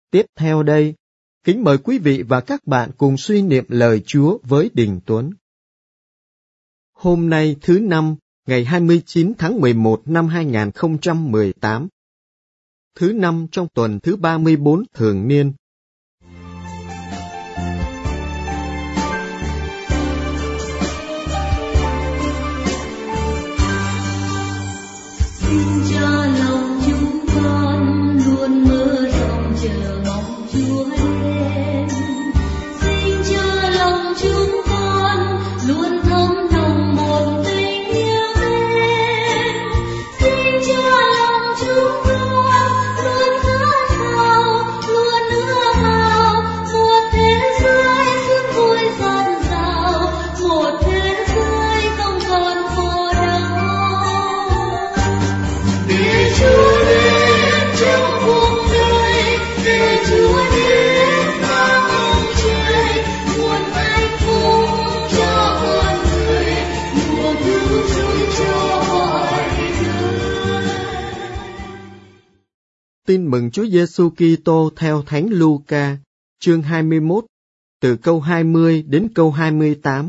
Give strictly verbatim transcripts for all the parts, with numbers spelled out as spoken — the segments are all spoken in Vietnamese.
Tiếp theo đây, kính mời quý vị và các bạn cùng suy niệm lời Chúa với Đình Tuấn. Hôm nay thứ Năm, ngày hai mươi chín tháng mười một năm hai nghìn không trăm mười tám. Thứ Năm trong tuần thứ ba mươi bốn thường niên. Xin cho lòng chúng con luôn mơ rộng chờ mong Chúa đến. Xin cho lòng chúng con luôn thấm nồng một tình yêu đến. Xin cho lòng chúng con luôn khát khao, luôn ước ao một thế giới xuân vui dạt dào, một thế giới không còn khổ đau. Để Chúa đến trong cuộc đời, để Chúa đến mang ơn trời, nguồn hạnh phúc cho con người, mùa cứu rỗi cho mọi người. Tin mừng Chúa Giêsu Kitô theo Thánh Luca, chương hai mươi mốt, từ câu hai mươi đến câu hai mươi tám.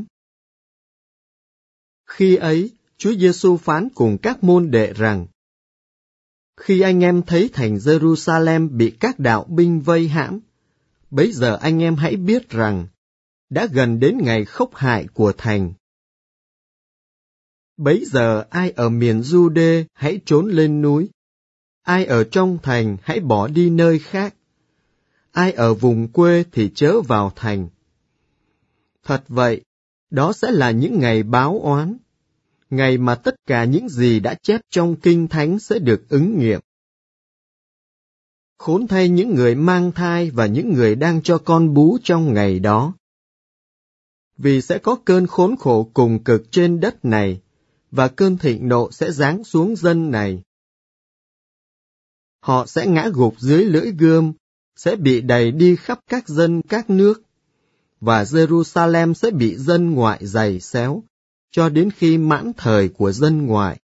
Khi ấy, Chúa Giêsu phán cùng các môn đệ rằng: Khi anh em thấy thành Jerusalem bị các đạo binh vây hãm, bấy giờ anh em hãy biết rằng đã gần đến ngày khốc hại của thành. Bấy giờ ai ở miền Giu-đê hãy trốn lên núi, ai ở trong thành hãy bỏ đi nơi khác, ai ở vùng quê thì chớ vào thành. Thật vậy, đó sẽ là những ngày báo oán, ngày mà tất cả những gì đã chép trong Kinh Thánh sẽ được ứng nghiệm. Khốn thay những người mang thai và những người đang cho con bú trong ngày đó. Vì sẽ có cơn khốn khổ cùng cực trên đất này, và cơn thịnh nộ sẽ giáng xuống dân này. Họ sẽ ngã gục dưới lưỡi gươm, sẽ bị đày đi khắp các dân các nước, và Jerusalem sẽ bị dân ngoại giày xéo, cho đến khi mãn thời của dân ngoại.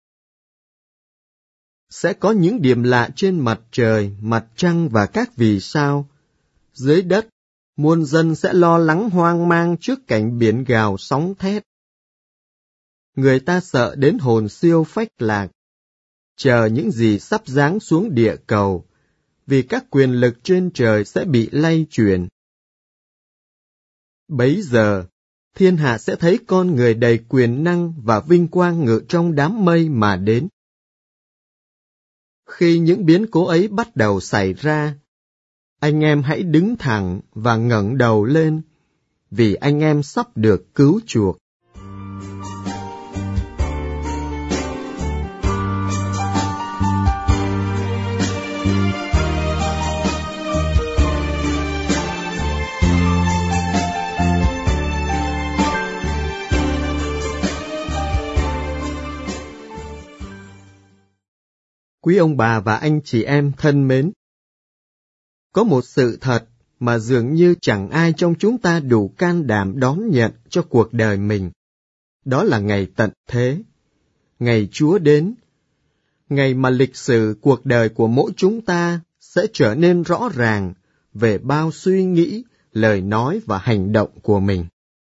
Sẽ có những điểm lạ trên mặt trời, mặt trăng và các vì sao. Dưới đất, muôn dân sẽ lo lắng hoang mang trước cảnh biển gào sóng thét. Người ta sợ đến hồn siêu phách lạc, chờ những gì sắp giáng xuống địa cầu, vì các quyền lực trên trời sẽ bị lay chuyển. Bấy giờ, thiên hạ sẽ thấy con người đầy quyền năng và vinh quang ngự trong đám mây mà đến. Khi những biến cố ấy bắt đầu xảy ra, anh em hãy đứng thẳng và ngẩng đầu lên, vì anh em sắp được cứu chuộc. Quý ông bà và anh chị em thân mến, có một sự thật mà dường như chẳng ai trong chúng ta đủ can đảm đón nhận cho cuộc đời mình. Đó là ngày tận thế, ngày Chúa đến, ngày mà lịch sử cuộc đời của mỗi chúng ta sẽ trở nên rõ ràng về bao suy nghĩ, lời nói và hành động của mình.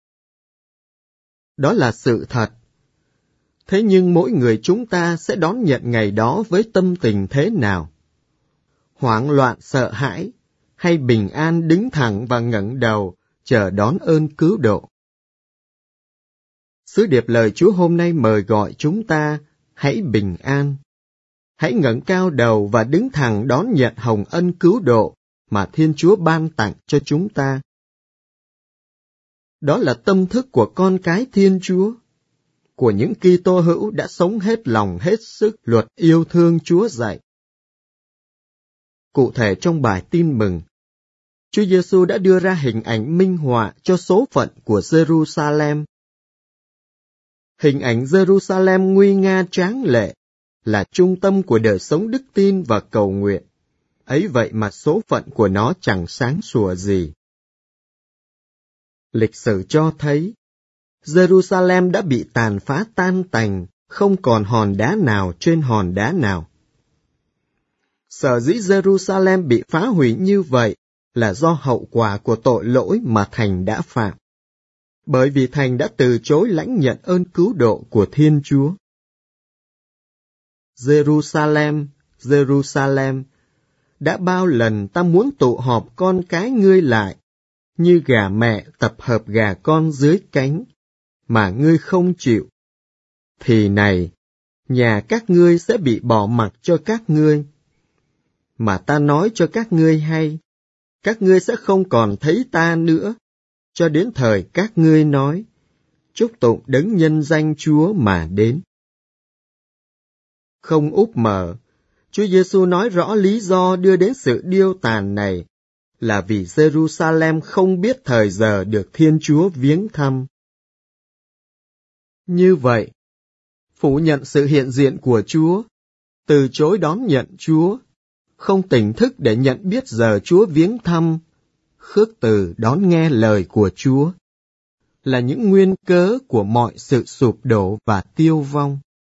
Đó là sự thật. Thế nhưng mỗi người chúng ta sẽ đón nhận ngày đó với tâm tình thế nào? Hoảng loạn sợ hãi, hay bình an đứng thẳng và ngẩng đầu, chờ đón ơn cứu độ? Sứ điệp lời Chúa hôm nay mời gọi chúng ta, hãy bình an. Hãy ngẩng cao đầu và đứng thẳng đón nhận hồng ân cứu độ mà Thiên Chúa ban tặng cho chúng ta. Đó là tâm thức của con cái Thiên Chúa, của những Kitô hữu đã sống hết lòng hết sức luật yêu thương Chúa dạy. Cụ thể trong bài tin mừng, Chúa Giêsu đã đưa ra hình ảnh minh họa cho số phận của Jerusalem. Hình ảnh Jerusalem nguy nga tráng lệ là trung tâm của đời sống đức tin và cầu nguyện. Ấy vậy mà số phận của nó chẳng sáng sủa gì. Lịch sử cho thấy, Jerusalem đã bị tàn phá tan tành, không còn hòn đá nào trên hòn đá nào. Sở dĩ Jerusalem bị phá hủy như vậy là do hậu quả của tội lỗi mà Thành đã phạm, bởi vì Thành đã từ chối lãnh nhận ơn cứu độ của Thiên Chúa. Jerusalem, Jerusalem, đã bao lần ta muốn tụ họp con cái ngươi lại, như gà mẹ tập hợp gà con dưới cánh, mà ngươi không chịu. Thì này, nhà các ngươi sẽ bị bỏ mặc cho các ngươi. Mà ta nói cho các ngươi hay, các ngươi sẽ không còn thấy ta nữa, cho đến thời các ngươi nói, chúc tụng đấng nhân danh Chúa mà đến. Không úp mở, Chúa Giêsu nói rõ lý do đưa đến sự điêu tàn này là vì Jerusalem không biết thời giờ được Thiên Chúa viếng thăm. Như vậy, phủ nhận sự hiện diện của Chúa, từ chối đón nhận Chúa, không tỉnh thức để nhận biết giờ Chúa viếng thăm, khước từ đón nghe lời của Chúa, là những nguyên cớ của mọi sự sụp đổ và tiêu vong.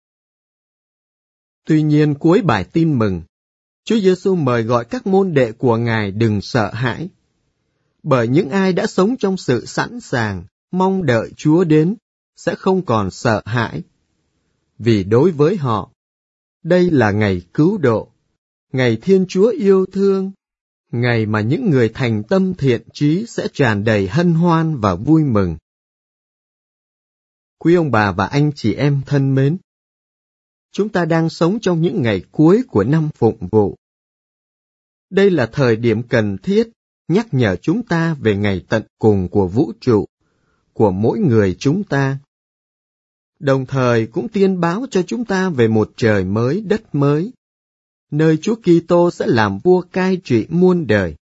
Tuy nhiên cuối bài tin mừng, Chúa Giêsu mời gọi các môn đệ của Ngài đừng sợ hãi, bởi những ai đã sống trong sự sẵn sàng, mong đợi Chúa đến, sẽ không còn sợ hãi. Vì đối với họ, đây là ngày cứu độ, ngày Thiên Chúa yêu thương, ngày mà những người thành tâm thiện chí sẽ tràn đầy hân hoan và vui mừng. Quý ông bà và anh chị em thân mến, chúng ta đang sống trong những ngày cuối của năm phụng vụ. Đây là thời điểm cần thiết nhắc nhở chúng ta về ngày tận cùng của vũ trụ, của mỗi người chúng ta. Đồng thời cũng tiên báo cho chúng ta về một trời mới đất mới, nơi Chúa Kitô sẽ làm vua cai trị muôn đời.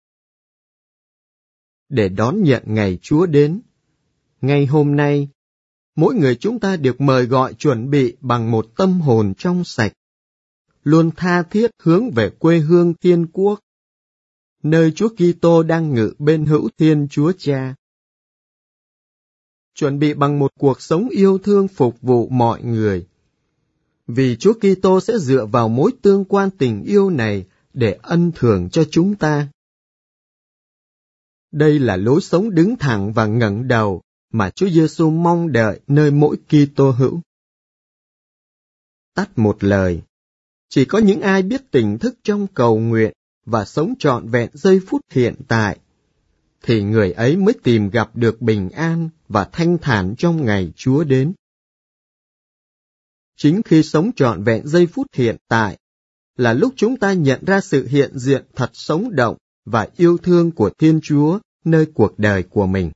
Để đón nhận ngày Chúa đến, ngày hôm nay, mỗi người chúng ta được mời gọi chuẩn bị bằng một tâm hồn trong sạch, luôn tha thiết hướng về quê hương Thiên Quốc, nơi Chúa Kitô đang ngự bên hữu Thiên Chúa Cha. Chuẩn bị bằng một cuộc sống yêu thương phục vụ mọi người, vì Chúa Kitô sẽ dựa vào mối tương quan tình yêu này để ân thường cho chúng ta. Đây là lối sống đứng thẳng và ngẩng đầu mà Chúa Giêsu mong đợi nơi mỗi Kitô hữu. Tắt một lời, chỉ có những ai biết tỉnh thức trong cầu nguyện và sống trọn vẹn giây phút hiện tại, thì người ấy mới tìm gặp được bình an và thanh thản trong ngày Chúa đến. Chính khi sống trọn vẹn giây phút hiện tại, là lúc chúng ta nhận ra sự hiện diện thật sống động và yêu thương của Thiên Chúa nơi cuộc đời của mình.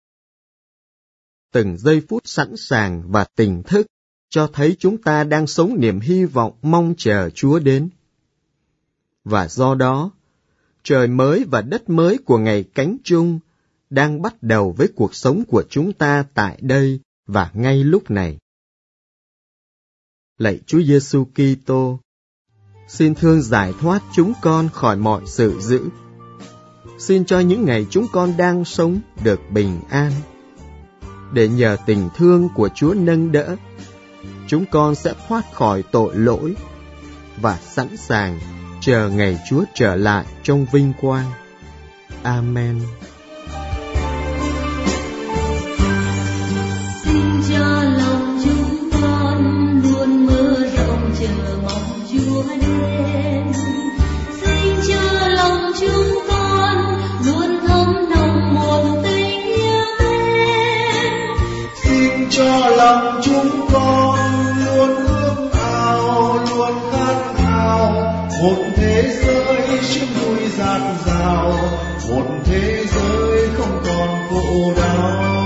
Từng giây phút sẵn sàng và tỉnh thức cho thấy chúng ta đang sống niềm hy vọng mong chờ Chúa đến. Và do đó, trời mới và đất mới của ngày cánh chung đang bắt đầu với cuộc sống của chúng ta tại đây và ngay lúc này. Lạy Chúa Giêsu Kitô, xin thương giải thoát chúng con khỏi mọi sự dữ. Xin cho những ngày chúng con đang sống được bình an. Để nhờ tình thương của Chúa nâng đỡ, chúng con sẽ thoát khỏi tội lỗi và sẵn sàng chờ ngày Chúa trở lại trong vinh quang. Amen. Xin cho lòng chúng con luôn mơ rộng chờ mong Chúa đến. Xin cho lòng chúng con luôn thấm nồng một tình yêu mến. Xin cho lòng chúng con luôn ước ao, luôn khát khao một thế giới chứa vui dạt dào, một thế giới không còn khổ đau.